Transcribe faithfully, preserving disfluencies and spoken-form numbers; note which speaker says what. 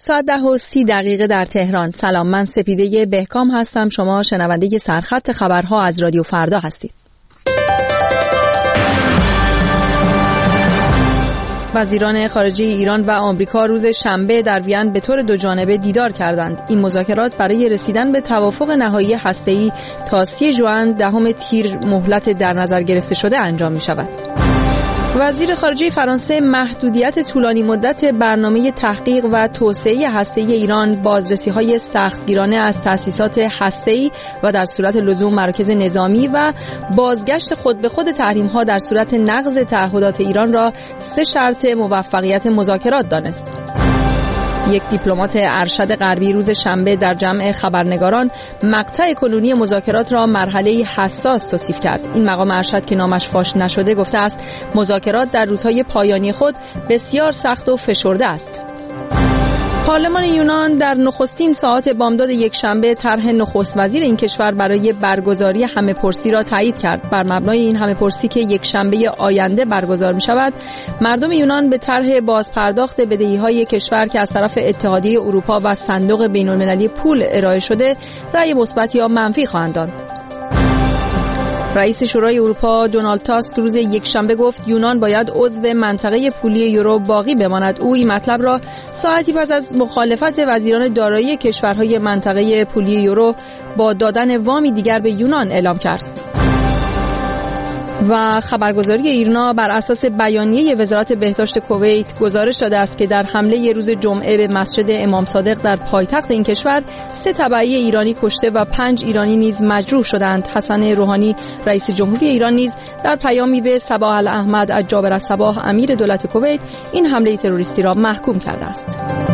Speaker 1: ساعت ده و سی دقیقه در تهران. سلام، من سپیده بهکام هستم. شما شنونده سرخط خبرها از رادیو فردا هستید. وزیران خارجه ایران و آمریکا روز شنبه در وین به طور دو جانبه دیدار کردند. این مذاکرات برای رسیدن به توافق نهایی هسته‌ای تا سی ژوئن دهم تیر مهلت در نظر گرفته شده انجام می شود. وزیر خارجه فرانسه محدودیت طولانی مدت برنامه تحقیق و توسعه هسته‌ای ایران، بازرسی‌های سختگیرانه از تأسیسات هسته‌ای و در صورت لزوم مراکز نظامی و بازگشت خود به خود تحریم‌ها در صورت نقض تعهدات ایران را سه شرط موفقیت مذاکرات دانست. یک دیپلمات ارشد غربی روز شنبه در جمع خبرنگاران مقطع کنونی مذاکرات را مرحله حساس توصیف کرد. این مقام ارشد که نامش فاش نشده گفته است مذاکرات در روزهای پایانی خود بسیار سخت و فشرده است. پارلمان یونان در نخستین ساعات بامداد یک شنبه طرح نخست وزیر این کشور برای برگزاری همه‌پرسی را تایید کرد. بر مبنای این همه‌پرسی که یک شنبه آینده برگزار می شود، مردم یونان به طرح بازپرداخت بدهی‌های کشور که از طرف اتحادیه اروپا و صندوق بین‌المللی پول ارائه شده رأی مثبت یا منفی خواهند داد. رئیس شورای اروپا دونالد تاسک روز یکشنبه گفت یونان باید عضو منطقه پولی یورو باقی بماند. او این مطلب را ساعتی پس از مخالفت وزیران دارایی کشورهای منطقه پولی یورو با دادن وامی دیگر به یونان اعلام کرد. و خبرگزاری ایرنا بر اساس بیانیه وزارت بهداشت کویت گزارش داده است که در حمله روز جمعه به مسجد امام صادق در پایتخت این کشور سه تبعی ایرانی کشته و پنج ایرانی نیز مجروح شدند. حسن روحانی رئیس جمهوری ایران نیز در پیامی به صباح الاحمد الجابر الصباح امیر دولت کویت این حمله تروریستی را محکوم کرده است.